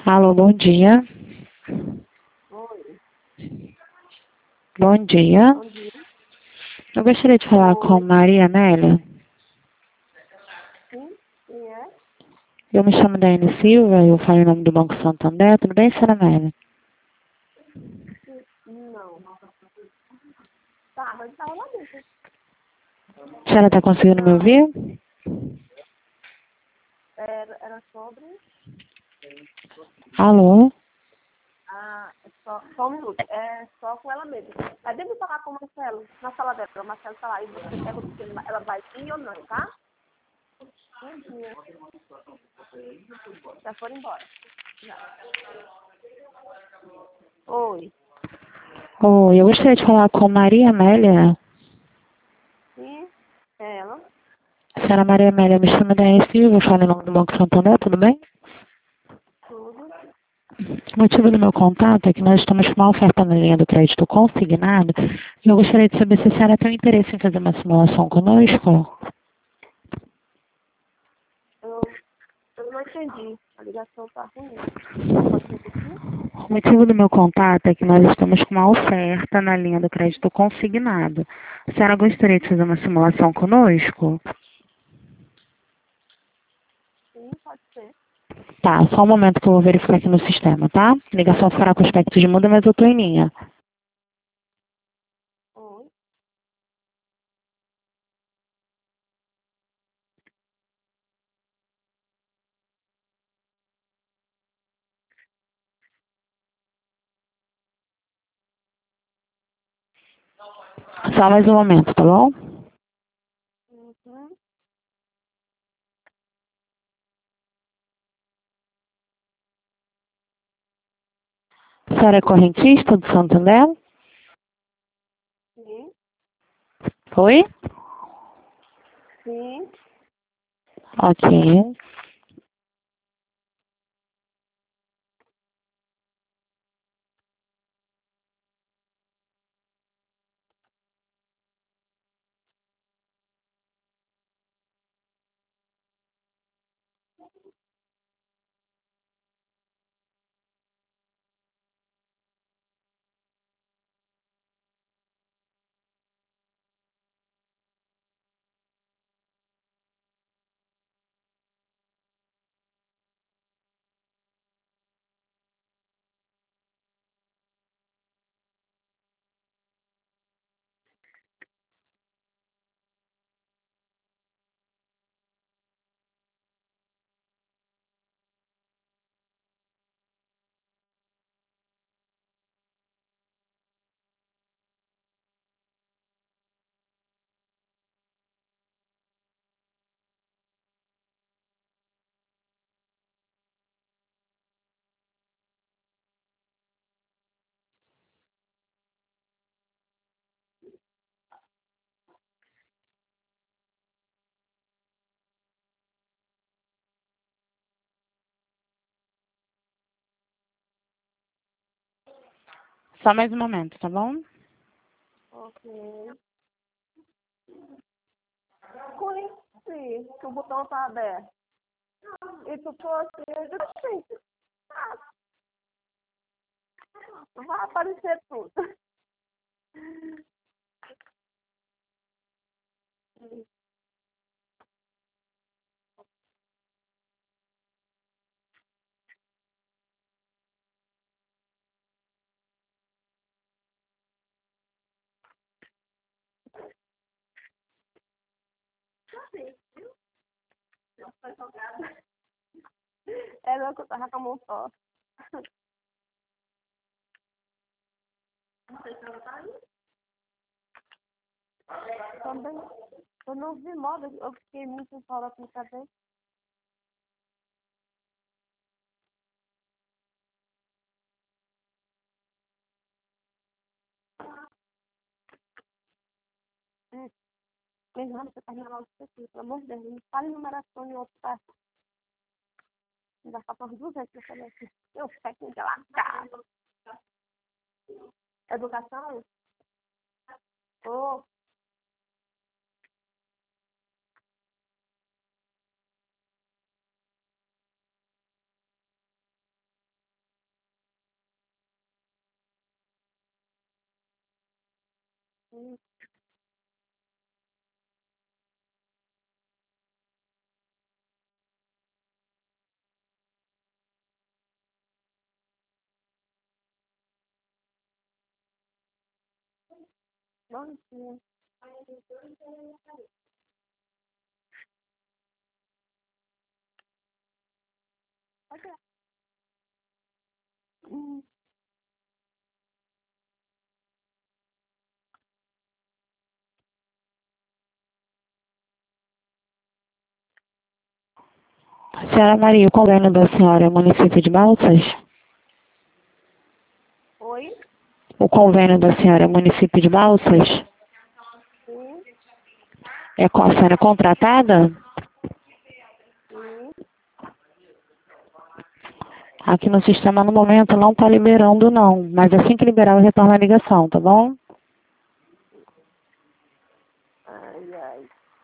Alô, bom dia. Oi, Bom dia. bom dia. Eu gostaria de falar com Oi, Maria Amélia. sim, quem é? Eu me chamo Daiane Silva, eu falo em nome do Banco Santander. Tudo bem, senhora Amélia? Não. Tá, mas tava lá dentro. A senhora está conseguindo me Não, ouvir? era sobre Alô? só um minuto. É só com ela mesmo. Aí deixa eu falar com o Marcelo, na sala dela. O Marcelo tá lá e você pergunta se ela vai vir ou não, tá? Bom dia. Já foram embora. Já. Oi, Oi, eu gostaria de falar com Maria Amélia. sim, é ela. A senhora Maria Amélia, eu me chamo Daiane Silva, eu falo em nome do Banco Santander, tudo bem? Tudo. O motivo do meu contato é que nós estamos com uma oferta na linha do crédito consignado e eu gostaria de saber se a senhora tem interesse em fazer uma simulação conosco. Eu não entendi. A ligação tá ruim. Pode repetir? O motivo do meu contato é que nós estamos com uma oferta na linha do crédito consignado. A senhora gostaria de fazer uma simulação conosco? Sim, pode ser. Tá, só um momento que eu vou verificar aqui no sistema, tá? A ligação ficará com aspecto de muda, mas eu tô em linha. Oi. Só mais um momento, tá bom? Uhum. A senhora é correntista do Santander? Sim, Oi? sim. Ok. Só mais um momento, tá bom? Ok. Conheci que o botão tá aberto. E tu fosse, eu disse, gente, vai aparecer tudo. Era eu que eu tava com a mão só. Também, eu não vi moda, eu fiquei muito fora com cabeça. Mesmo você tá logo isso aqui, pelo amor de Deus, não fale numeração em outro passo. Ainda faltam 200 pra fazer aqui. Eu fico aqui de lascado. Educação? Ô, Hum. Bom dia. Pode ir. Hum. Senhora Maria, o convênio da senhora é o município de Balsas? Oi? O convênio da senhora é o município de Balsas? Sim. É com a senhora contratada? Sim. Aqui no sistema no momento não está liberando não, mas assim que liberar eu retorno a ligação, tá bom? Ai, ai.